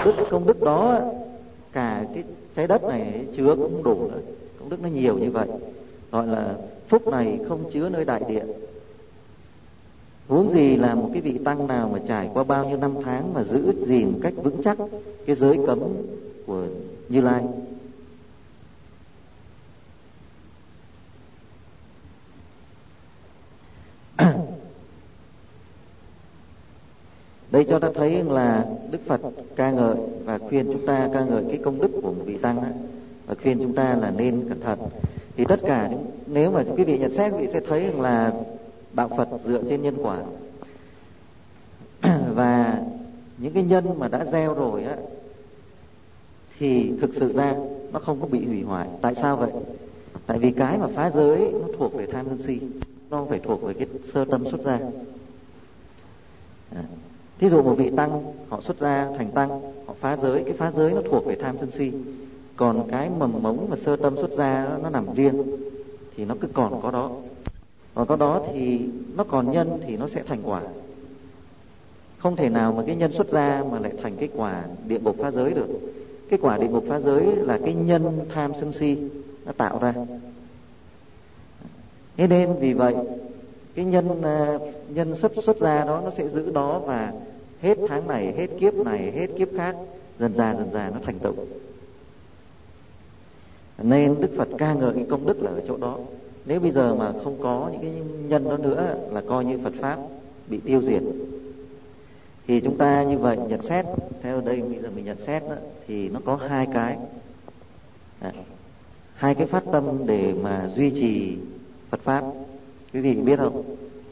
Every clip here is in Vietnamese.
công đức đó cả cái trái đất này chứa cũng không đủ nữa. Công đức nó nhiều như vậy, gọi là phúc này không chứa nơi đại địa. Huống gì là một cái vị tăng nào mà trải qua bao nhiêu năm tháng mà giữ gìn cách vững chắc cái giới cấm của Như Lai. Đây cho ta thấy là Đức Phật ca ngợi và khuyên chúng ta ca ngợi cái công đức của một vị tăng ấy, và khuyên chúng ta là nên cẩn thận. Thì tất cả nếu mà quý vị nhận xét, quý vị sẽ thấy là đạo Phật dựa trên nhân quả. Và những cái nhân mà đã gieo rồi á thì thực sự ra nó không có bị hủy hoại. Tại sao vậy? Tại vì cái mà phá giới nó thuộc về tham sân si, nó không phải thuộc về cái sơ tâm xuất gia. Thí dụ một vị tăng họ xuất gia thành tăng, họ phá giới, cái phá giới nó thuộc về tham sân si. Còn cái mầm mống mà sơ tâm xuất gia nó nằm riêng, thì nó cứ còn có đó. Còn có đó thì nó còn nhân thì nó sẽ thành quả. Không thể nào mà cái nhân xuất gia mà lại thành cái quả địa ngục phá giới được. Cái quả địa ngục phá giới là cái nhân tham sân si nó tạo ra. Thế nên vì vậy cái nhân xuất gia đó nó sẽ giữ đó, và hết tháng này, hết kiếp này, hết kiếp khác, dần dà nó thành tựu. Nên Đức Phật ca ngợi cái công đức là ở chỗ đó. Nếu bây giờ mà không có những cái nhân đó nữa là coi như Phật pháp bị tiêu diệt. Thì chúng ta như vậy nhận xét, theo đây bây giờ mình nhận xét đó, thì nó có hai cái phát tâm để mà duy trì Phật pháp. Quý vị biết không?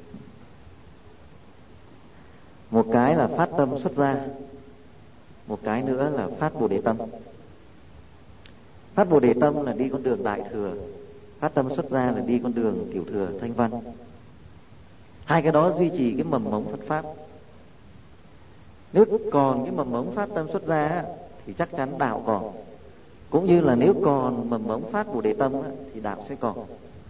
Một cái là phát tâm xuất gia, một cái nữa là phát Bồ Đề tâm. Phát Bồ Đề tâm là đi con đường đại thừa, phát tâm xuất gia là đi con đường tiểu thừa thanh văn. Hai cái đó duy trì cái mầm mống Phật pháp. Nếu còn cái mầm mống phát tâm xuất gia thì chắc chắn đạo còn. Cũng như là nếu còn mầm mống phát Bồ Đề tâm thì đạo sẽ còn.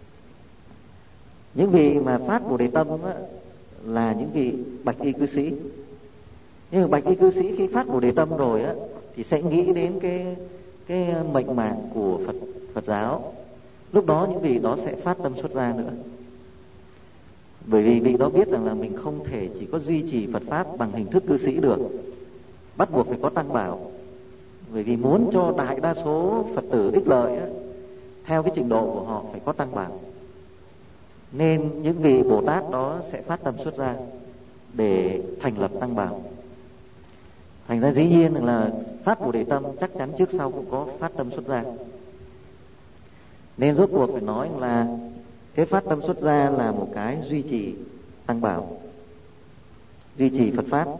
Những vị mà phát Bồ Đề tâm là những vị bạch y cư sĩ. Nhưng mà bạch y cư sĩ khi phát Bồ Đề tâm rồi thì sẽ nghĩ đến cái mệnh mạng của Phật giáo. Lúc đó những vị đó sẽ phát tâm xuất gia nữa. Bởi vì vị đó biết rằng là mình không thể chỉ có duy trì Phật pháp bằng hình thức cư sĩ được, bắt buộc phải có tăng bảo. Bởi vì muốn cho đại đa số Phật tử ích lợi theo cái trình độ của họ phải có tăng bảo. Nên những vị Bồ Tát đó sẽ phát tâm xuất gia để thành lập tăng bảo. Thành ra dĩ nhiên là phát Bồ Đề tâm chắc chắn trước sau cũng có phát tâm xuất gia. Nên rốt cuộc phải nói là cái phát tâm xuất gia là một cái duy trì tăng bảo, duy trì Phật pháp.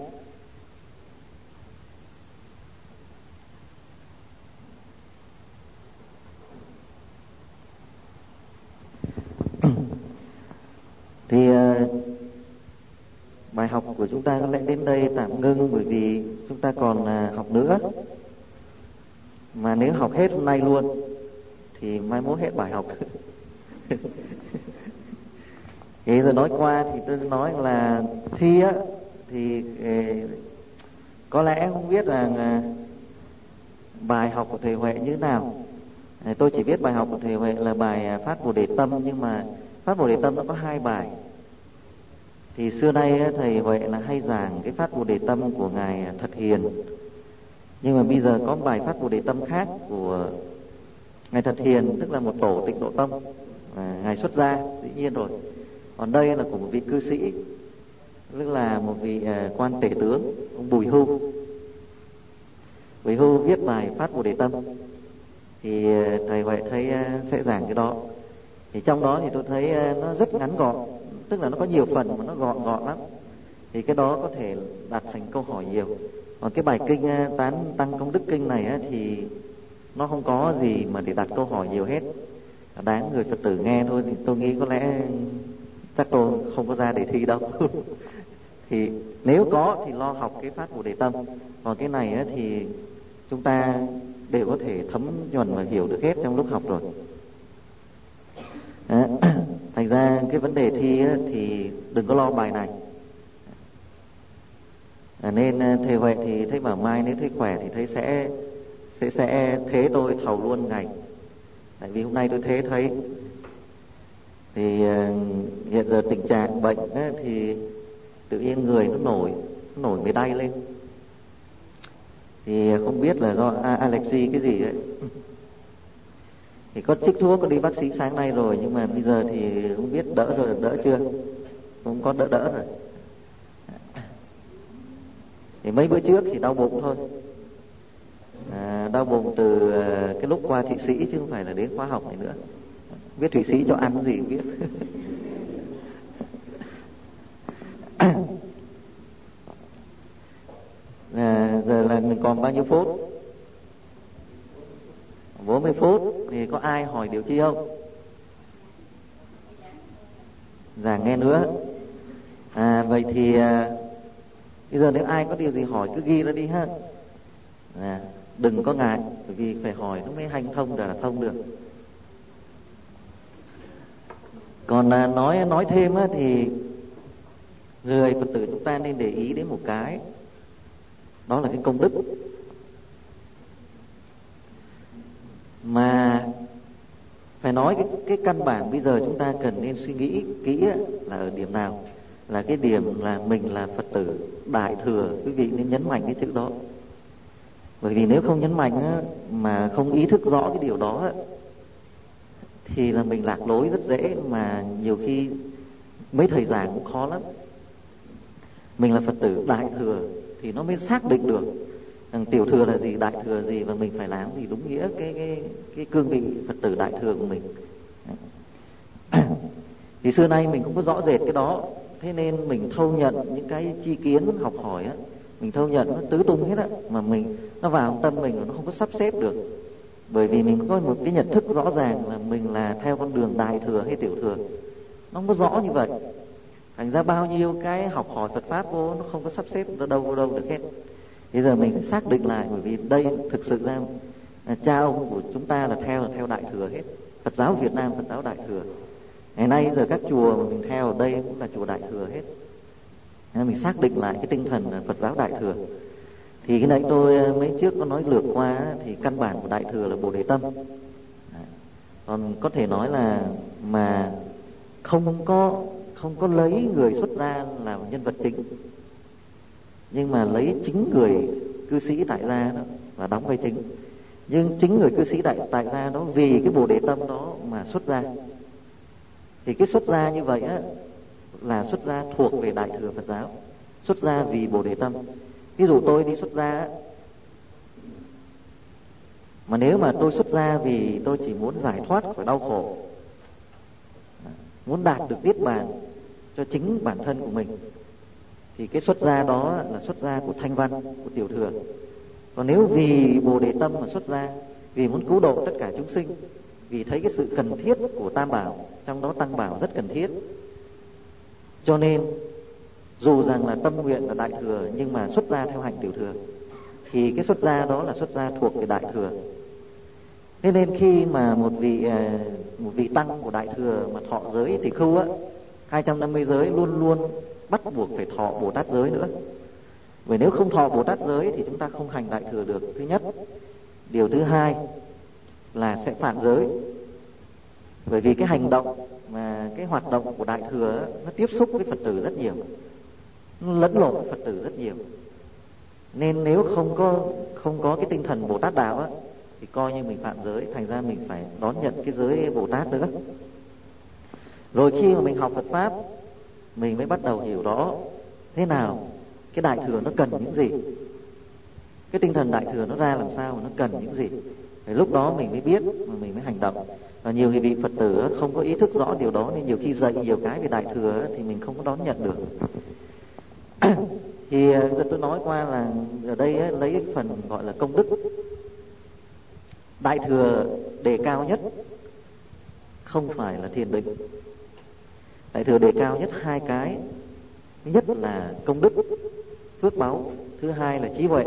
Thì bài học của chúng ta có lẽ đến đây tạm ngưng, bởi vì chúng ta còn học nữa. Mà nếu học hết hôm nay luôn thì mai mốt hết bài học. Thì rồi nói qua thì tôi nói là thi thì có lẽ không biết là bài học của thầy Huệ như thế nào. Tôi chỉ biết bài học của thầy Huệ là bài phát Bồ Đề tâm, nhưng mà phát Bồ Đề tâm nó có hai bài. Thì xưa nay thầy Huệ là hay giảng cái phát Bồ Đề tâm của ngài Thật Hiền, nhưng mà bây giờ có một bài phát Bồ Đề tâm khác của ngài Thật Hiền, tức là một tổ Tịnh Độ Tông, ngài xuất gia dĩ nhiên rồi. Còn đây là của một vị cư sĩ, tức là một vị quan tể tướng, ông Bùi Hưu. Bùi Hưu viết bài phát Bồ Đề tâm, thì thầy Huệ thấy sẽ giảng cái đó. Thì trong đó thì tôi thấy nó rất ngắn gọn, tức là nó có nhiều phần mà nó gọn lắm. Thì cái đó có thể đặt thành câu hỏi nhiều. Còn cái bài kinh tán tăng công đức kinh này thì nó không có gì mà để đặt câu hỏi nhiều hết, đáng người Phật tử nghe thôi. Thì tôi nghĩ có lẽ chắc tôi không có ra để thi đâu. Thì nếu có thì lo học cái phát Bồ Đề tâm. Còn cái này thì chúng ta đều có thể thấm nhuần và hiểu được hết trong lúc học rồi. Thành ra cái vấn đề thi thì đừng có lo bài này. Nên thầy Huệ thì thấy bảo mai nếu thấy khỏe thì thấy sẽ thế tôi thầu luôn ngày. Tại vì hôm nay tôi thế thấy thì hiện giờ tình trạng bệnh ấy, thì tự nhiên người nó nổi mề đay lên, thì không biết là do allergy cái gì ấy. Thì có chích thuốc, có đi bác sĩ sáng nay rồi, nhưng mà bây giờ thì không biết đỡ rồi, đỡ chưa, không có đỡ rồi. Thì mấy bữa trước thì đau bụng thôi, đau bụng từ cái lúc qua Thụy Sĩ chứ không phải là đến khóa học này nữa. Biết Thụy Sĩ cho ăn cái gì không biết. Giờ là mình còn bao nhiêu phút? 40 phút. Thì có ai hỏi điều chi không? Dạ nghe nữa. Vậy thì bây giờ nếu ai có điều gì hỏi cứ ghi ra đi ha. Đừng có ngại, bởi vì phải hỏi nó mới hanh thông là thông được. Còn nói thêm á, thì người Phật tử chúng ta nên để ý đến một cái, đó là cái công đức. Mà phải nói cái căn bản bây giờ chúng ta cần nên suy nghĩ kỹ là ở điểm nào? Là cái điểm là mình là Phật tử Đại Thừa. Quý vị nên nhấn mạnh cái chữ đó. Bởi vì nếu không nhấn mạnh á, mà không ý thức rõ cái điều đó á, thì là mình lạc lối rất dễ, mà nhiều khi mấy thầy giảng cũng khó lắm. Mình là Phật tử Đại Thừa thì nó mới xác định được rằng Tiểu Thừa là gì, Đại Thừa là gì, và mình phải làm gì đúng nghĩa cái cương vị Phật tử Đại Thừa của mình. Thì xưa nay mình không có rõ rệt cái đó, thế nên mình thâu nhận những cái chi kiến học hỏi á, mình thâu nhận nó tứ tung hết á, mà nó vào tâm mình nó không có sắp xếp được. Bởi vì mình có một cái nhận thức rõ ràng là mình là theo con đường Đại Thừa hay Tiểu Thừa, nó không có rõ như vậy. Thành ra bao nhiêu cái học hỏi Phật Pháp vô nó không có sắp xếp nó đâu được hết. Bây giờ mình phải xác định lại, bởi vì đây thực sự ra cha ông của chúng ta là theo Đại Thừa hết. Phật giáo Việt Nam, Phật giáo Đại Thừa. Ngày nay giờ các chùa mà mình theo ở đây cũng là chùa Đại Thừa hết. Nên mình xác định lại cái tinh thần Phật giáo Đại Thừa. Thì cái nãy tôi mấy trước có nói lược qua, thì căn bản của Đại Thừa là Bồ Đề Tâm. Còn có thể nói là mà không có lấy người xuất gia làm nhân vật chính, nhưng mà lấy chính người cư sĩ tại gia đó và đóng vai chính. Nhưng chính người cư sĩ tại gia đó vì cái Bồ Đề Tâm đó mà xuất gia. Thì cái xuất gia như vậy á, là xuất gia thuộc về Đại Thừa Phật giáo, xuất gia vì Bồ Đề Tâm. Ví dụ tôi đi xuất gia á, mà nếu mà tôi xuất gia vì tôi chỉ muốn giải thoát khỏi đau khổ, muốn đạt được niết bàn cho chính bản thân của mình, thì cái xuất gia đó là xuất gia của Thanh Văn, của Tiểu Thừa. Còn nếu vì Bồ Đề Tâm mà xuất gia, vì muốn cứu độ tất cả chúng sinh, vì thấy cái sự cần thiết của Tam Bảo, trong đó Tăng Bảo rất cần thiết, cho nên dù rằng là tâm nguyện là Đại Thừa nhưng mà xuất gia theo hạnh Tiểu Thừa, thì cái xuất gia đó là xuất gia thuộc về Đại Thừa. Thế nên khi mà một vị tăng của Đại Thừa mà thọ giới thì khưu á, 250 giới luôn luôn bắt buộc phải thọ Bồ Tát giới nữa. Bởi nếu không thọ Bồ Tát giới thì chúng ta không hành Đại Thừa được, thứ nhất. Điều thứ hai là sẽ phạm giới. Bởi vì cái hành động mà cái hoạt động của Đại Thừa nó tiếp xúc với Phật tử rất nhiều, nó lẫn lộn với Phật tử rất nhiều. Nên nếu không có cái tinh thần Bồ Tát đạo á, thì coi như mình phạm giới, thành ra mình phải đón nhận cái giới Bồ Tát nữa. Rồi khi mà mình học Phật Pháp, mình mới bắt đầu hiểu rõ thế nào cái Đại Thừa nó cần những gì, cái tinh thần Đại Thừa nó ra làm sao, nó cần những gì. Thì lúc đó mình mới biết mà mình mới hành động. Và nhiều vị Phật tử không có ý thức rõ điều đó, nên nhiều khi dạy nhiều cái về Đại Thừa thì mình không có đón nhận được. Thì tôi nói qua là ở đây lấy phần gọi là công đức. Đại Thừa đề cao nhất không phải là thiền định. Đại Thừa đề cao nhất hai cái. Thứ nhất là công đức, phước báu. Thứ hai là trí huệ.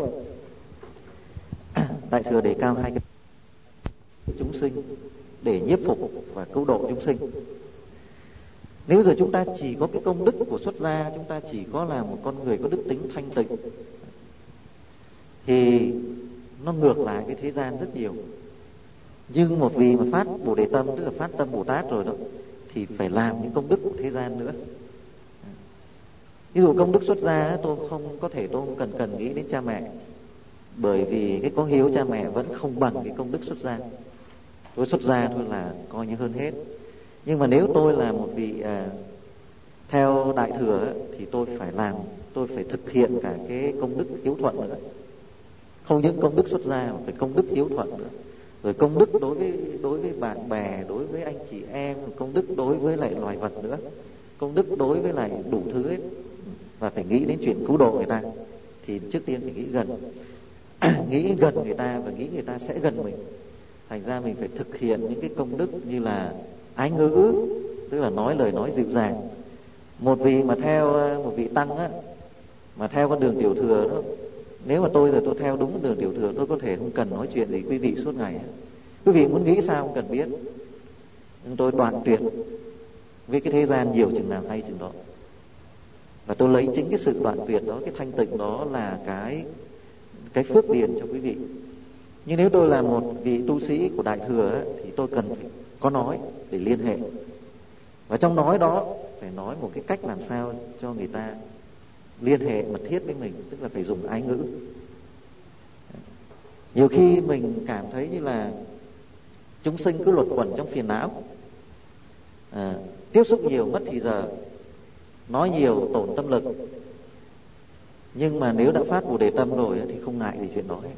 Đại Thừa đề cao hai cái chúng sinh để nhiếp phục và cứu độ chúng sinh. Nếu giờ chúng ta chỉ có cái công đức của xuất gia, chúng ta chỉ có là một con người có đức tính thanh tịnh, thì nó ngược lại với thế gian rất nhiều. Nhưng một vị mà phát Bồ Đề tâm, tức là phát tâm Bồ Tát rồi đó, thì phải làm những công đức của thế gian nữa. Ví dụ công đức xuất gia, tôi không cần nghĩ đến cha mẹ, bởi vì cái có hiếu cha mẹ vẫn không bằng cái công đức xuất gia. Tôi xuất gia thôi là coi như hơn hết. Nhưng mà nếu tôi là một vị theo Đại Thừa thì tôi phải thực hiện cả cái công đức hiếu thuận nữa. Không những công đức xuất gia mà phải công đức hiếu thuận nữa. Rồi công đức đối với bạn bè, đối với anh chị em, công đức đối với lại loài vật nữa, công đức đối với lại đủ thứ hết. Và phải nghĩ đến chuyện cứu độ người ta. Thì trước tiên phải nghĩ gần nghĩ gần người ta, và nghĩ người ta sẽ gần mình. Thành ra mình phải thực hiện những cái công đức như là ái ngữ, tức là nói lời nói dịu dàng. Một vị tăng á, mà theo con đường tiểu thừa đó, nếu mà tôi theo đúng con đường tiểu thừa, tôi có thể không cần nói chuyện gì quý vị suốt ngày. Quý vị muốn nghĩ sao không cần biết, nhưng tôi đoạn tuyệt với cái thế gian nhiều chừng nào hay chừng đó. Và tôi lấy chính cái sự đoạn tuyệt đó, cái thanh tịnh đó là cái phước điền cho quý vị. Nhưng nếu tôi là một vị tu sĩ của Đại Thừa ấy, thì tôi cần phải có nói để liên hệ. Và trong nói đó phải nói một cái cách làm sao cho người ta liên hệ mật thiết với mình, tức là phải dùng ái ngữ. Nhiều khi mình cảm thấy như là chúng sinh cứ luẩn quẩn trong phiền não, tiếp xúc nhiều mất thì giờ, nói nhiều tổn tâm lực. Nhưng mà nếu đã phát Bồ Đề tâm rồi thì không ngại gì chuyện đó hết.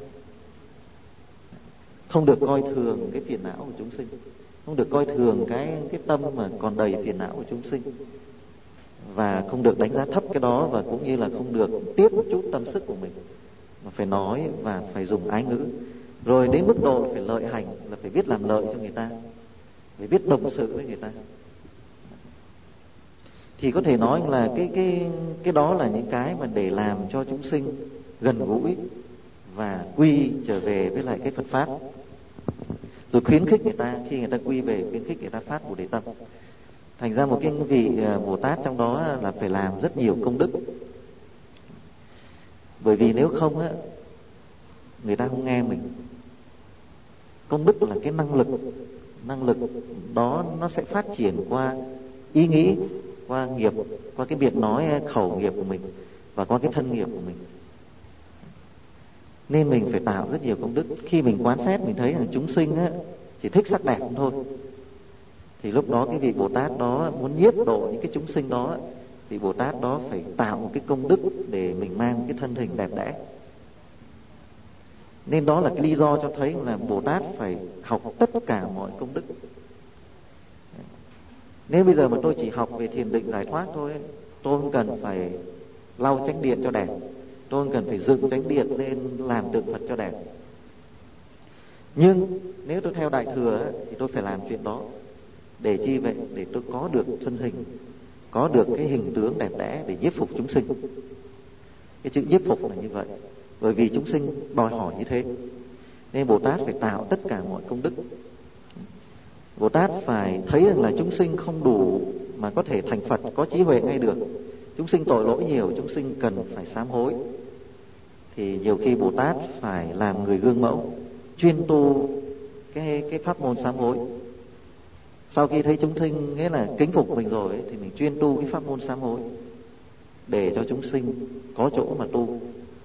Không được coi thường cái phiền não của chúng sinh, không được coi thường cái tâm mà còn đầy phiền não của chúng sinh, và không được đánh giá thấp cái đó, và cũng như là không được tiếc một chút tâm sức của mình, mà phải nói và phải dùng ái ngữ. Rồi đến mức độ phải lợi hành, là phải biết làm lợi cho người ta, phải biết đồng sự với người ta. Thì có thể nói là cái đó là những cái mà để làm cho chúng sinh gần gũi và quy trở về với lại cái Phật pháp. Rồi khuyến khích người ta, khi người ta quy về, khuyến khích người ta phát Bồ Đề tâm. Thành ra một cái vị Bồ Tát trong đó là phải làm rất nhiều công đức. Bởi vì nếu không á, người ta không nghe mình. Công đức là cái năng lực đó nó sẽ phát triển qua ý nghĩ, qua nghiệp, qua cái việc nói khẩu nghiệp của mình, và qua cái thân nghiệp của mình. Nên mình phải tạo rất nhiều công đức. Khi mình quan sát mình thấy rằng chúng sinh á, chỉ thích sắc đẹp thôi, thì lúc đó cái vị Bồ Tát đó muốn nhiếp độ những cái chúng sinh đó, vị Bồ Tát đó phải tạo một cái công đức để mình mang cái thân hình đẹp đẽ. Nên đó là cái lý do cho thấy là Bồ Tát phải học tất cả mọi công đức. Nếu bây giờ mà tôi chỉ học về thiền định giải thoát thôi, tôi không cần phải lau chánh điện cho đẹp, tôi không cần phải dựng chánh điện lên làm tượng Phật cho đẹp. Nhưng nếu tôi theo Đại Thừa thì tôi phải làm chuyện đó. Để chi vậy? Để tôi có được thân hình, có được cái hình tướng đẹp đẽ để nhiếp phục chúng sinh. Cái chữ nhiếp phục là như vậy, bởi vì chúng sinh đòi hỏi như thế. Nên Bồ Tát phải tạo tất cả mọi công đức. Bồ Tát phải thấy rằng là chúng sinh không đủ mà có thể thành Phật, có trí huệ ngay được. Chúng sinh tội lỗi nhiều, chúng sinh cần phải sám hối. Thì nhiều khi Bồ Tát phải làm người gương mẫu, chuyên tu cái pháp môn sám hối. Sau khi thấy chúng sinh nghĩa là kính phục mình rồi ấy, thì mình chuyên tu cái pháp môn sám hối để cho chúng sinh có chỗ mà tu.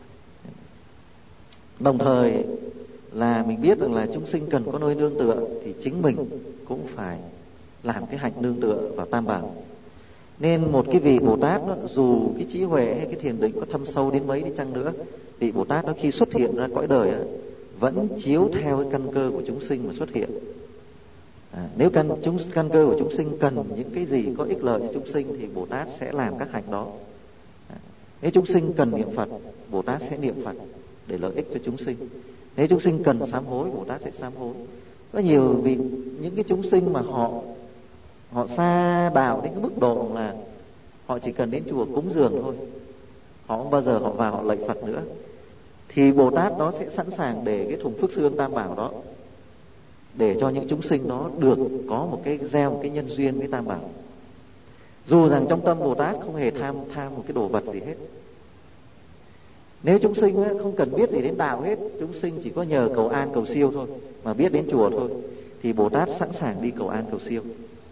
Đồng thời là mình biết rằng là chúng sinh cần có nơi nương tựa, thì chính mình cũng phải làm cái hạnh nương tựa vào Tam Bảo. Nên một cái vị Bồ Tát đó, dù cái trí huệ hay cái thiền định có thâm sâu đến mấy đi chăng nữa, vị Bồ Tát đó khi xuất hiện ra cõi đời đó, vẫn chiếu theo cái căn cơ của chúng sinh mà xuất hiện. Nếu căn cơ của chúng sinh cần những cái gì có ích lợi cho chúng sinh thì Bồ Tát sẽ làm các hạnh đó. Nếu chúng sinh cần niệm Phật, Bồ Tát sẽ niệm Phật để lợi ích cho chúng sinh. Nếu chúng sinh cần sám hối, Bồ Tát sẽ sám hối. Có nhiều vì những cái chúng sinh mà họ xa đạo đến cái mức độ là họ chỉ cần đến chùa cúng dường thôi, họ không bao giờ họ vào họ lạy Phật nữa, thì Bồ Tát đó sẽ sẵn sàng để cái thùng phước xương Tam Bảo đó, để cho những chúng sinh đó được có một cái gieo một cái nhân duyên với Tam Bảo. Dù rằng trong tâm Bồ Tát không hề tham một cái đồ vật gì hết. Nếu chúng sinh không cần biết gì đến đạo hết, chúng sinh chỉ có nhờ cầu an cầu siêu thôi, mà biết đến chùa thôi, thì Bồ Tát sẵn sàng đi cầu an cầu siêu.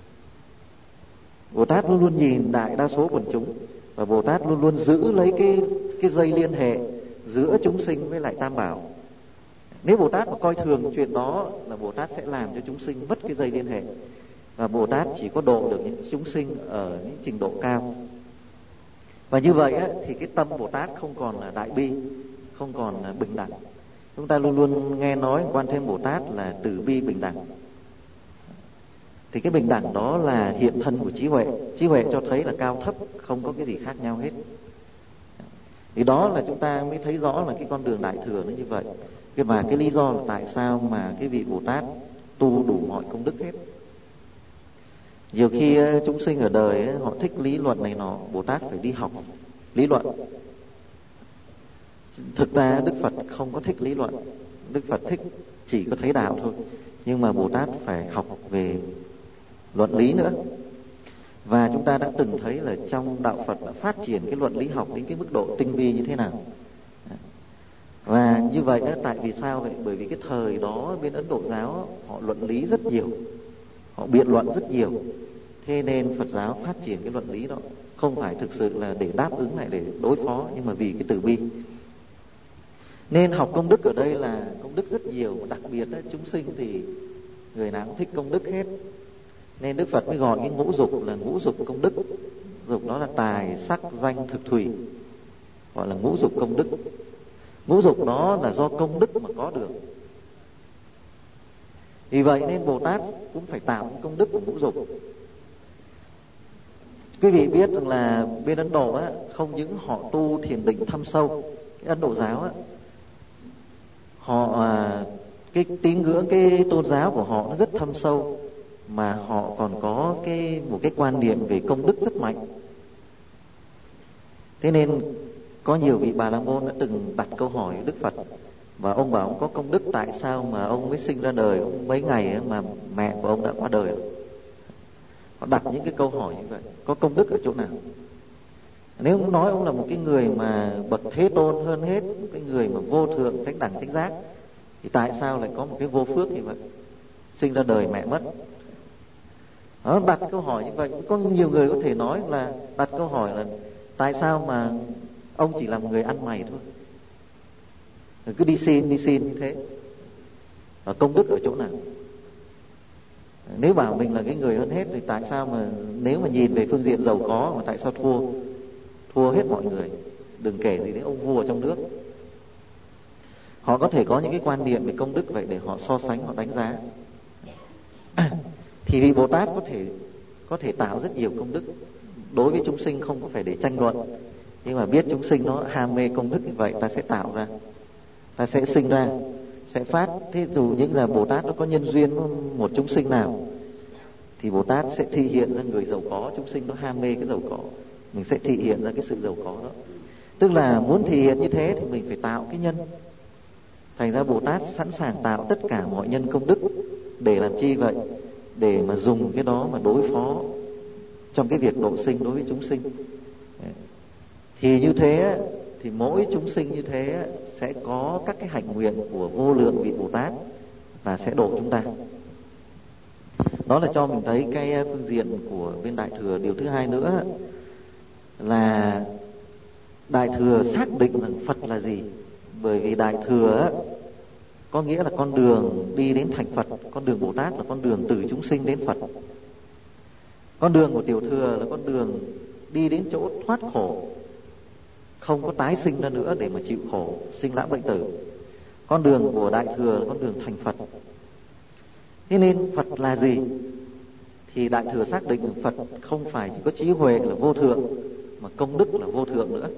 Bồ Tát luôn luôn nhìn đại đa số quần chúng, và Bồ Tát luôn luôn giữ lấy cái dây liên hệ giữa chúng sinh với lại Tam Bảo. Nếu Bồ Tát mà coi thường chuyện đó là Bồ Tát sẽ làm cho chúng sinh mất cái dây liên hệ, và Bồ Tát chỉ có độ được những chúng sinh ở những trình độ cao. Và như vậy thì cái tâm Bồ Tát không còn là đại bi, không còn là bình đẳng. Chúng ta luôn luôn nghe nói Quan Thế Âm Bồ Tát là từ bi bình đẳng. Thì cái bình đẳng đó là hiện thân của trí huệ. Trí huệ cho thấy là cao thấp không có cái gì khác nhau hết. Thì đó là chúng ta mới thấy rõ là cái con đường Đại Thừa nó như vậy. Và cái lý do là tại sao mà cái vị Bồ Tát tu đủ mọi công đức hết. Nhiều khi chúng sinh ở đời họ thích lý luận này nọ, Bồ Tát phải đi học lý luận. Thực ra Đức Phật không có thích lý luận, Đức Phật thích chỉ có thấy đạo thôi. Nhưng mà Bồ Tát phải học về luận lý nữa. Và chúng ta đã từng thấy là trong đạo Phật đã phát triển cái luận lý học đến cái mức độ tinh vi như thế nào. Và như vậy tại vì sao vậy? Bởi vì cái thời đó bên Ấn Độ giáo họ luận lý rất nhiều, họ biện luận rất nhiều. Thế nên Phật giáo phát triển cái luận lý đó không phải thực sự là để đáp ứng lại, để đối phó, nhưng mà vì cái từ bi. Nên học công đức ở đây là công đức rất nhiều. Đặc biệt chúng sinh thì người nào cũng thích công đức hết. Nên Đức Phật mới gọi cái ngũ dục là ngũ dục công đức. Dục đó là tài, sắc, danh, thực, thùy, gọi là ngũ dục công đức. Ngũ dục đó là do công đức mà có được. Vì vậy nên Bồ Tát cũng phải tạo công đức của ngũ dục. Quý vị biết rằng là bên Ấn Độ không những họ tu thiền định thâm sâu, cái Ấn Độ giáo họ cái tín ngưỡng, cái tôn giáo của họ nó rất thâm sâu, mà họ còn có một cái quan niệm về công đức rất mạnh. Thế nên có nhiều vị Bà La Môn đã từng đặt câu hỏi Đức Phật, và ông bảo ông có công đức, tại sao mà ông mới sinh ra đời mấy ngày mà mẹ của ông đã qua đời. Họ đặt những cái câu hỏi như vậy, có công đức ở chỗ nào? Nếu ông nói ông là một cái người mà bậc thế tôn hơn hết, một cái người mà vô thượng chánh đẳng chánh giác, thì tại sao lại có một cái vô phước như vậy, sinh ra đời mẹ mất? Đó, đặt câu hỏi như vậy. Có nhiều người có thể nói là đặt câu hỏi là tại sao mà ông chỉ là một người ăn mày thôi, cứ đi xin như thế, công đức ở chỗ nào? Nếu bảo mình là cái người hơn hết thì tại sao mà nếu mà nhìn về phương diện giàu có mà tại sao thua hết mọi người, đừng kể gì đến ông vua trong nước. Họ có thể có những cái quan niệm về công đức vậy để họ so sánh, họ đánh giá. Thì vị Bồ Tát có thể tạo rất nhiều công đức. Đối với chúng sinh không có phải để tranh luận, nhưng mà biết chúng sinh nó ham mê công đức như vậy, ta sẽ tạo ra, ta sẽ sinh ra, sẽ phát. Thế dù những là Bồ Tát nó có nhân duyên một chúng sinh nào, thì Bồ Tát sẽ thị hiện ra người giàu có. Chúng sinh nó ham mê cái giàu có, mình sẽ thị hiện ra cái sự giàu có đó. Tức là muốn thị hiện như thế thì mình phải tạo cái nhân. Thành ra Bồ Tát sẵn sàng tạo tất cả mọi nhân công đức. Để làm chi vậy? Để mà dùng cái đó mà đối phó trong cái việc độ sinh đối với chúng sinh. Thì như thế thì mỗi chúng sinh như thế sẽ có các cái hạnh nguyện của vô lượng vị Bồ Tát và sẽ độ chúng ta. Đó là cho mình thấy cái phương diện của bên Đại Thừa. Điều thứ hai nữa là Đại Thừa xác định rằng Phật là gì. Bởi vì Đại Thừa có nghĩa là con đường đi đến thành Phật. Con đường Bồ Tát là con đường từ chúng sinh đến Phật. Con đường của Tiểu Thừa là con đường đi đến chỗ thoát khổ, không có tái sinh ra nữa để mà chịu khổ, sinh lão bệnh tử. Con đường của Đại Thừa là con đường thành Phật. Thế nên Phật là gì? Thì Đại Thừa xác định Phật không phải chỉ có trí huệ là vô thượng, mà công đức là vô thượng nữa.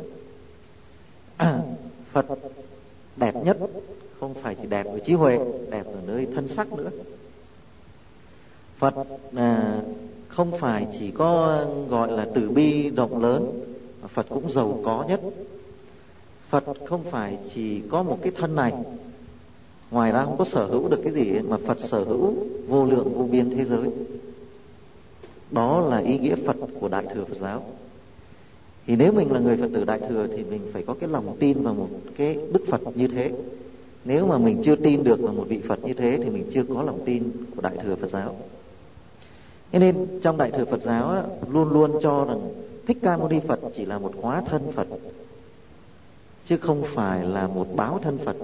Phật đẹp nhất không phải chỉ đẹp ở trí huệ, đẹp ở nơi thân sắc nữa. Phật không phải chỉ có gọi là từ bi rộng lớn, mà Phật cũng giàu có nhất. Phật không phải chỉ có một cái thân này, ngoài ra không có sở hữu được cái gì, mà Phật sở hữu vô lượng vô biên thế giới. Đó là ý nghĩa Phật của Đại thừa Phật giáo. Thì nếu mình là người Phật tử Đại thừa thì mình phải có cái lòng tin vào một cái Đức Phật như thế. Nếu mà mình chưa tin được vào một vị Phật như thế thì mình chưa có lòng tin của Đại thừa Phật giáo. Thế nên trong Đại thừa Phật giáo á, luôn luôn cho rằng Thích Ca Mâu Ni Phật chỉ là một hóa thân Phật, chứ không phải là một báo thân Phật.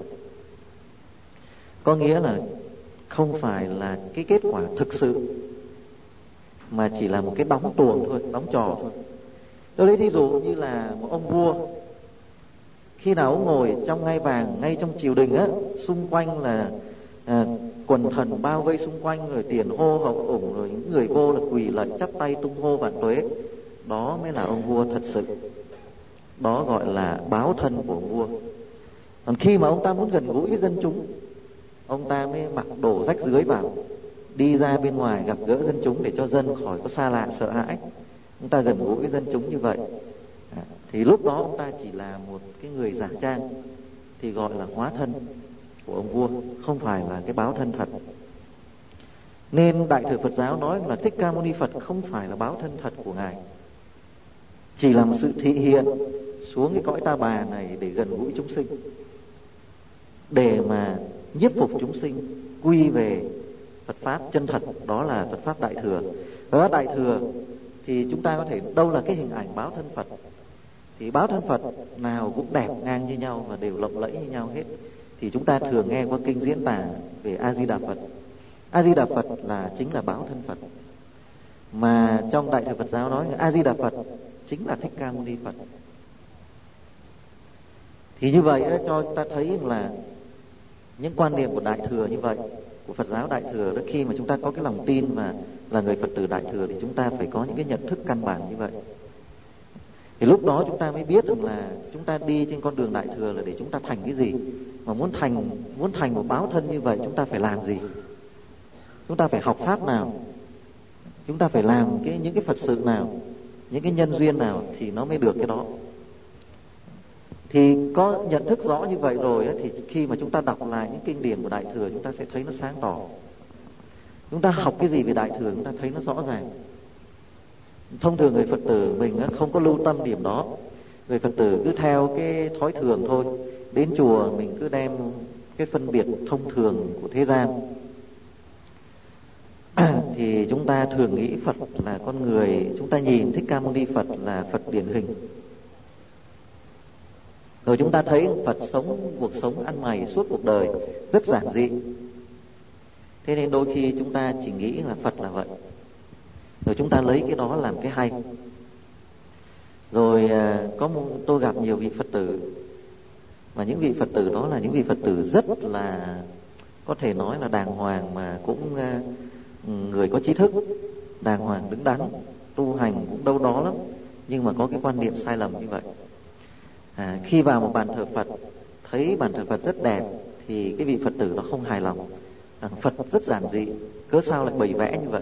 Có nghĩa là không phải là cái kết quả thực sự, mà chỉ là một cái đóng tuồng thôi, đóng trò thôi. Tôi lấy ví dụ như là một ông vua, khi nào ông ngồi trong ngai vàng, ngay trong triều đình á, xung quanh là quần thần bao vây xung quanh, rồi tiền hô hậu ủng, rồi những người vô là quỳ lạy chắp tay tung hô vạn tuế, đó mới là ông vua thật sự. Đó gọi là báo thân của ông vua. Còn khi mà ông ta muốn gần gũi với dân chúng, ông ta mới mặc đồ rách rưới vào, đi ra bên ngoài gặp gỡ dân chúng để cho dân khỏi có xa lạ sợ hãi. Ông ta gần gũi với dân chúng như vậy, thì lúc đó ông ta chỉ là một cái người giả trang, thì gọi là hóa thân của ông vua, không phải là cái báo thân thật. Nên Đại thừa Phật giáo nói là Thích Ca Mâu Ni Phật không phải là báo thân thật của Ngài, chỉ là một sự thị hiện xuống cái cõi ta bà này để gần gũi chúng sinh, để mà nhiếp phục chúng sinh quy về Phật Pháp chân thật, đó là Phật Pháp Đại thừa. Và Đại thừa thì chúng ta có thể, đâu là cái hình ảnh báo thân Phật, thì báo thân Phật nào cũng đẹp ngang như nhau và đều lộng lẫy như nhau hết. Thì chúng ta thường nghe qua kinh diễn tả về A Di Đà Phật. A Di Đà Phật là chính là báo thân Phật, mà trong Đại thừa Phật giáo nói A Di Đà Phật chính là Thích Ca Mâu Ni Phật. Thì như vậy cho ta thấy là những quan niệm của Đại thừa như vậy, của Phật giáo Đại thừa đó, khi mà chúng ta có cái lòng tin và là người Phật tử Đại thừa thì chúng ta phải có những cái nhận thức căn bản như vậy. Thì lúc đó chúng ta mới biết rằng là chúng ta đi trên con đường Đại thừa là để chúng ta thành cái gì. Mà muốn thành một báo thân như vậy, chúng ta phải làm gì, chúng ta phải học pháp nào, chúng ta phải làm những cái Phật sự nào, những cái nhân duyên nào thì nó mới được cái đó. Thì có nhận thức rõ như vậy rồi thì khi mà chúng ta đọc lại những kinh điển của Đại thừa, chúng ta sẽ thấy nó sáng tỏ. Chúng ta học cái gì về Đại thừa chúng ta thấy nó rõ ràng. Thông thường người Phật tử mình không có lưu tâm điểm đó. Người Phật tử cứ theo cái thói thường thôi. Đến chùa mình cứ đem cái phân biệt thông thường của thế gian. Thì chúng ta thường nghĩ Phật là con người. Chúng ta nhìn Thích Ca Mâu Ni Phật là Phật điển hình. Rồi chúng ta thấy Phật sống cuộc sống ăn mày suốt cuộc đời rất giản dị. Thế nên đôi khi chúng ta chỉ nghĩ là Phật là vậy, rồi chúng ta lấy cái đó làm cái hay. Rồi tôi gặp nhiều vị Phật tử, và những vị Phật tử đó là những vị Phật tử rất là, có thể nói là đàng hoàng, mà cũng người có trí thức, đàng hoàng đứng đắn, tu hành cũng đâu đó lắm, nhưng mà có cái quan niệm sai lầm như vậy. Khi vào một bàn thờ Phật, thấy bàn thờ Phật rất đẹp, thì cái vị Phật tử đó không hài lòng, Phật rất giản dị, cớ sao lại bày vẽ như vậy.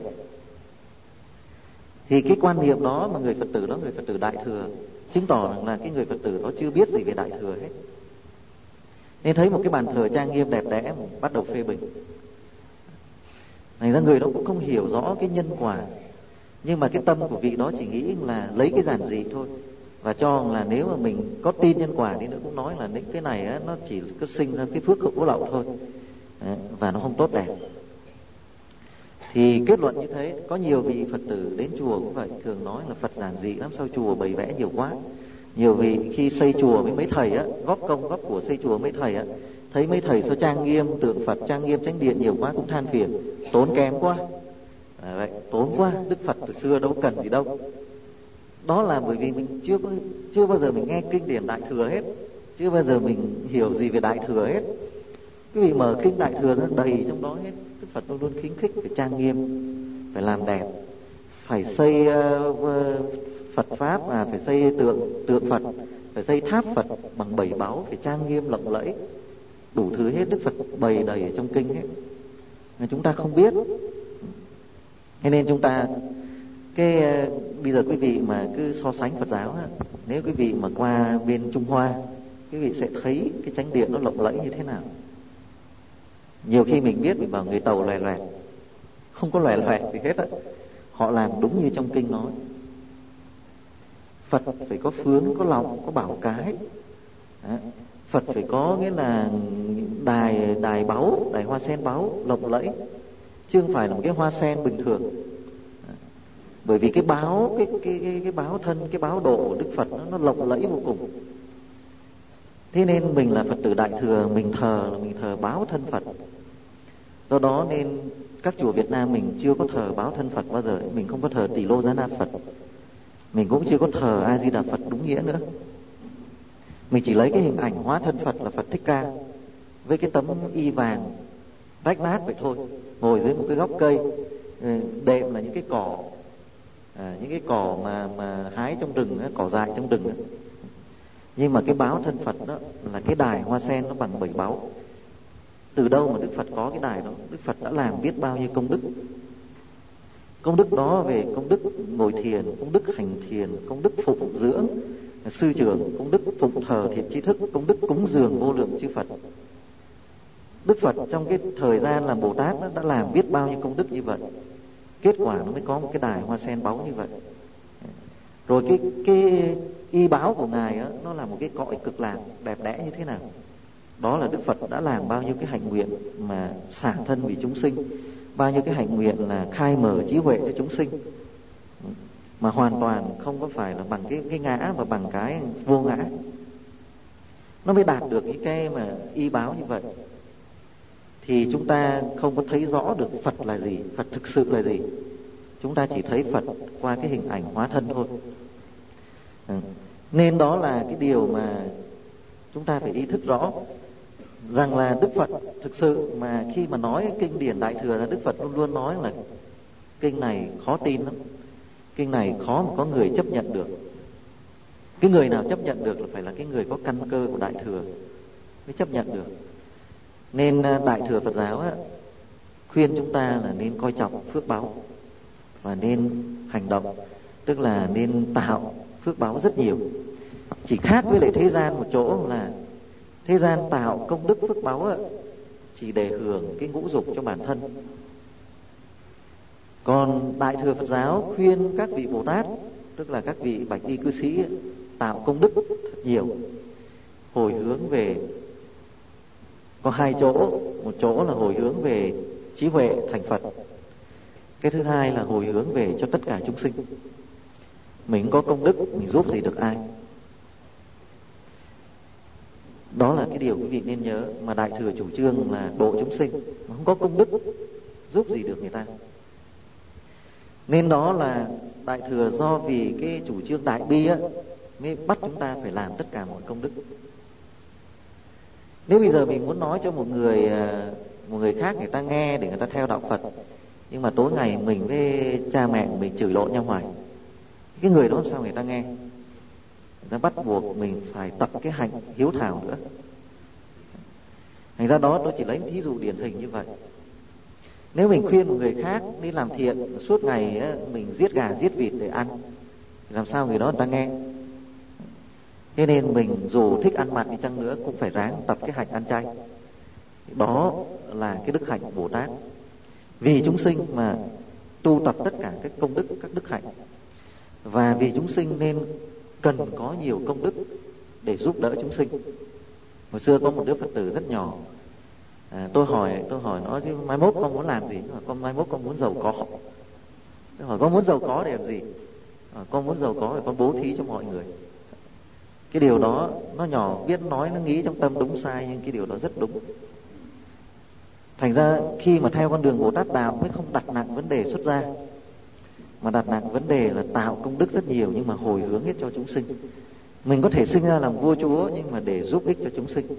Thì cái quan niệm đó mà người Phật tử đó, người Phật tử Đại thừa, chứng tỏ rằng là cái người Phật tử đó chưa biết gì về Đại thừa hết. Nên thấy một cái bàn thờ trang nghiêm đẹp đẽ, bắt đầu phê bình. Thành ra người đó cũng không hiểu rõ cái nhân quả, nhưng mà cái tâm của vị đó chỉ nghĩ là lấy cái giản dị thôi, và cho là nếu mà mình có tin nhân quả đi nữa cũng nói là những cái này nó chỉ cứ sinh ra cái phước hữu lậu thôi, và nó không tốt đẹp. Thì kết luận như thế. Có nhiều vị Phật tử đến chùa cũng vậy, thường nói là Phật giản dị lắm, sao chùa bày vẽ nhiều quá. Nhiều vị khi xây chùa với mấy thầy góp công góp của xây chùa mấy thầy thấy mấy thầy sao trang nghiêm tượng Phật, trang nghiêm chánh điện nhiều quá, cũng than phiền tốn kém quá. Vậy tốn quá, Đức Phật từ xưa đâu cần gì đâu. Đó là bởi vì mình chưa bao giờ mình nghe kinh điển Đại thừa hết, chưa bao giờ mình hiểu gì về Đại thừa hết. Quý vị mở kinh Đại thừa ra đầy trong đó hết. Đức Phật luôn luôn khuyến khích phải trang nghiêm, phải làm đẹp, phải xây Phật pháp, phải xây tượng Phật, phải xây tháp Phật bằng 7 báu, phải trang nghiêm lộng lẫy, đủ thứ hết. Đức Phật bày đầy ở trong kinh hết, mà chúng ta không biết. Thế nên chúng ta bây giờ quý vị mà cứ so sánh Phật giáo nếu quý vị mà qua bên Trung Hoa, quý vị sẽ thấy cái chánh điện nó lộng lẫy như thế nào. Nhiều khi mình biết, mình bảo người Tàu loè loẹt, không có loè loẹt gì hết họ làm đúng như trong kinh nói. Phật phải có phướng, có lòng, có bảo cái. Phật phải có nghĩa là đài báu, đài hoa sen báu lộng lẫy, chứ không phải là một cái hoa sen bình thường. Bởi vì cái báo, cái báo thân, cái báo độ của Đức Phật nó lộng lẫy vô cùng. Thế nên mình là Phật tử Đại Thừa, mình thờ báo thân Phật. Do đó nên các chùa Việt Nam mình chưa có thờ báo thân Phật bao giờ. Mình không có thờ Tỳ Lô Giá Na Phật, mình cũng chưa có thờ A Di Đà Phật đúng nghĩa nữa. Mình chỉ lấy cái hình ảnh hóa thân Phật là Phật Thích Ca với cái tấm y vàng rách nát vậy thôi, ngồi dưới một cái gốc cây, đệm là những cái cỏ, những cái cỏ mà hái trong rừng, cỏ dại trong rừng. Nhưng mà cái báo thân Phật đó là cái đài hoa sen nó bằng 7 báu. Từ đâu mà Đức Phật có cái đài đó? Đức Phật đã làm biết bao nhiêu công đức. Công đức đó về công đức ngồi thiền, công đức hành thiền, công đức phụng dưỡng sư trưởng, công đức phụng thờ thiện tri thức, công đức cúng dường vô lượng chư Phật. Đức Phật trong cái thời gian làm Bồ Tát đã làm biết bao nhiêu công đức như vậy. Kết quả nó mới có một cái đài hoa sen báu như vậy. Rồi cái y báo của Ngài á, nó là một cái cõi cực lạc đẹp đẽ như thế nào. Đó là Đức Phật đã làm bao nhiêu cái hạnh nguyện mà xả thân vì chúng sinh, bao nhiêu cái hạnh nguyện là khai mở trí huệ cho chúng sinh, mà hoàn toàn không có phải là bằng cái ngã, mà bằng cái vô ngã. Nó mới đạt được những cái mà y báo như vậy. Thì chúng ta không có thấy rõ được Phật là gì, Phật thực sự là gì. Chúng ta chỉ thấy Phật qua cái hình ảnh hóa thân thôi. Nên đó là cái điều mà chúng ta phải ý thức rõ, rằng là Đức Phật thực sự mà khi mà nói kinh điển Đại Thừa là Đức Phật luôn luôn nói là kinh này khó tin lắm, kinh này khó mà có người chấp nhận được. Cái người nào chấp nhận được là phải là cái người có căn cơ của Đại Thừa mới chấp nhận được. Nên Đại Thừa Phật giáo á, khuyên chúng ta là nên coi trọng phước báu và nên hành động, tức là nên tạo phước báu rất nhiều. Chỉ khác với lại thế gian một chỗ là thế gian tạo công đức phước báu á, chỉ để hưởng cái ngũ dục cho bản thân. Còn Đại Thừa Phật giáo khuyên các vị Bồ Tát, tức là các vị bạch y cư sĩ ấy, tạo công đức thật nhiều, hồi hướng về có 2 chỗ. Một chỗ là hồi hướng về trí huệ thành Phật, cái thứ hai là hồi hướng về cho tất cả chúng sinh. Mình có công đức, mình giúp gì được ai. Đó là cái điều quý vị nên nhớ. Mà Đại Thừa chủ trương là độ chúng sinh, mà không có công đức giúp gì được người ta. Nên đó là Đại Thừa do vì cái chủ trương đại bi á, mới bắt chúng ta phải làm tất cả mọi công đức. Nếu bây giờ mình muốn nói cho một người khác người ta nghe để người ta theo đạo Phật, nhưng mà tối ngày mình với cha mẹ của mình chửi lộn nhau hoài, cái người đó làm sao người ta nghe? Người ta bắt buộc mình phải tập cái hạnh hiếu thảo nữa. Thành ra đó tôi chỉ lấy thí dụ điển hình như vậy. Nếu mình khuyên một người khác đi làm thiện, suốt ngày mình giết gà giết vịt để ăn, làm sao người đó người ta nghe? Thế nên mình dù thích ăn mặn đi chăng nữa cũng phải ráng tập cái hạnh ăn chay. Đó là cái đức hạnh của Bồ Tát. Vì chúng sinh mà tu tập tất cả các công đức, các đức hạnh. Và vì chúng sinh nên cần có nhiều công đức để giúp đỡ chúng sinh. Hồi xưa có một đứa Phật tử rất nhỏ, tôi hỏi nó chứ mai mốt con muốn làm gì? Con mai mốt con muốn giàu có. Tôi hỏi con muốn giàu có để làm gì? Con muốn giàu có để con bố thí cho mọi người. Cái điều đó nó nhỏ, biết nói, nó nghĩ trong tâm đúng sai, nhưng cái điều đó rất đúng. Thành ra khi mà theo con đường Bồ Tát Đạo mới không đặt nặng vấn đề xuất gia, mà đặt nặng vấn đề là tạo công đức rất nhiều, nhưng mà hồi hướng hết cho chúng sinh. Mình có thể sinh ra làm vua chúa, nhưng mà để giúp ích cho chúng sinh.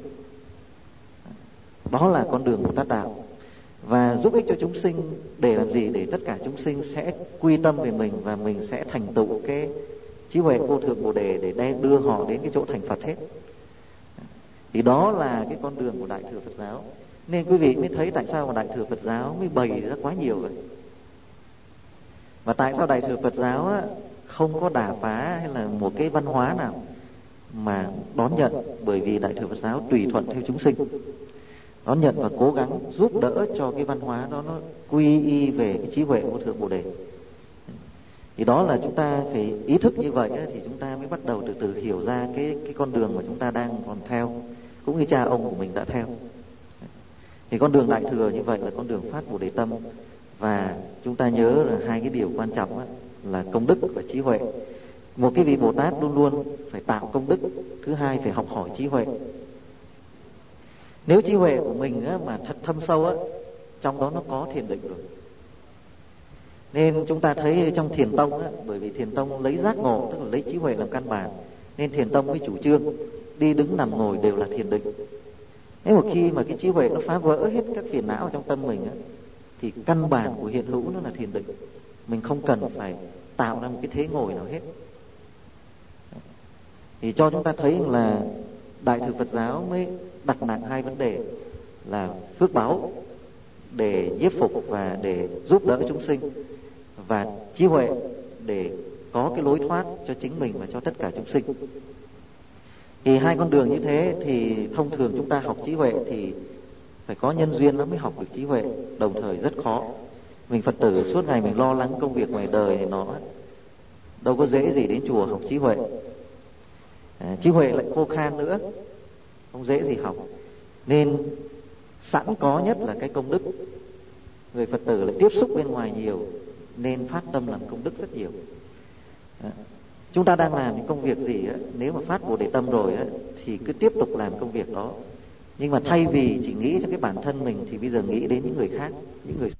Đó là con đường Bồ Tát Đạo. Và giúp ích cho chúng sinh để làm gì? Để tất cả chúng sinh sẽ quy tâm về mình, và mình sẽ thành tựu cái trí huệ vô thượng Bồ Đề để đưa họ đến cái chỗ thành Phật hết. Thì đó là cái con đường của Đại Thừa Phật giáo. Nên quý vị mới thấy tại sao mà Đại Thừa Phật giáo mới bày ra quá nhiều vậy. Và tại sao Đại Thừa Phật giáo á, không có đả phá hay là một cái văn hóa nào mà đón nhận? Bởi vì Đại Thừa Phật giáo tùy thuận theo chúng sinh, đón nhận và cố gắng giúp đỡ cho cái văn hóa đó nó quy y về cái trí huệ vô thượng Bồ Đề. Thì đó là chúng ta phải ý thức như vậy thì chúng ta mới bắt đầu từ từ hiểu ra cái con đường mà chúng ta đang còn theo, cũng như cha ông của mình đã theo. Thì con đường đại thừa như vậy là con đường phát Bồ Đề tâm. Và chúng ta nhớ là hai cái điều quan trọng là công đức và trí huệ. Một cái vị Bồ Tát luôn luôn phải tạo công đức, thứ hai phải học hỏi trí huệ. Nếu trí huệ của mình mà thật thâm sâu trong đó nó có thiền định rồi. Nên chúng ta thấy trong Thiền tông bởi vì Thiền tông lấy giác ngộ, tức là lấy trí huệ làm căn bản, nên Thiền tông mới chủ trương đi đứng nằm ngồi đều là thiền định. Nếu một khi mà cái trí huệ nó phá vỡ hết các phiền não trong tâm mình thì căn bản của hiện hữu nó là thiền định. Mình không cần phải tạo ra một cái thế ngồi nào hết. Thì cho chúng ta thấy là Đại thừa Phật giáo mới đặt nặng hai vấn đề là phước báu để nhiếp phục và để giúp đỡ chúng sinh, và trí huệ để có cái lối thoát cho chính mình và cho tất cả chúng sinh. Thì hai con đường như thế thì thông thường chúng ta học trí huệ thì phải có nhân duyên nó mới học được trí huệ, đồng thời rất khó. Mình Phật tử suốt ngày mình lo lắng công việc ngoài đời thì nó đâu có dễ gì đến chùa học trí huệ. Trí huệ lại khô khan nữa, không dễ gì học. Nên sẵn có nhất là cái công đức. Người Phật tử lại tiếp xúc bên ngoài nhiều nên phát tâm làm công đức rất nhiều. Chúng ta đang làm những công việc gì nếu mà phát Bồ Đề tâm rồi thì cứ tiếp tục làm công việc đó. Nhưng mà thay vì chỉ nghĩ cho cái bản thân mình thì bây giờ nghĩ đến những người khác, những người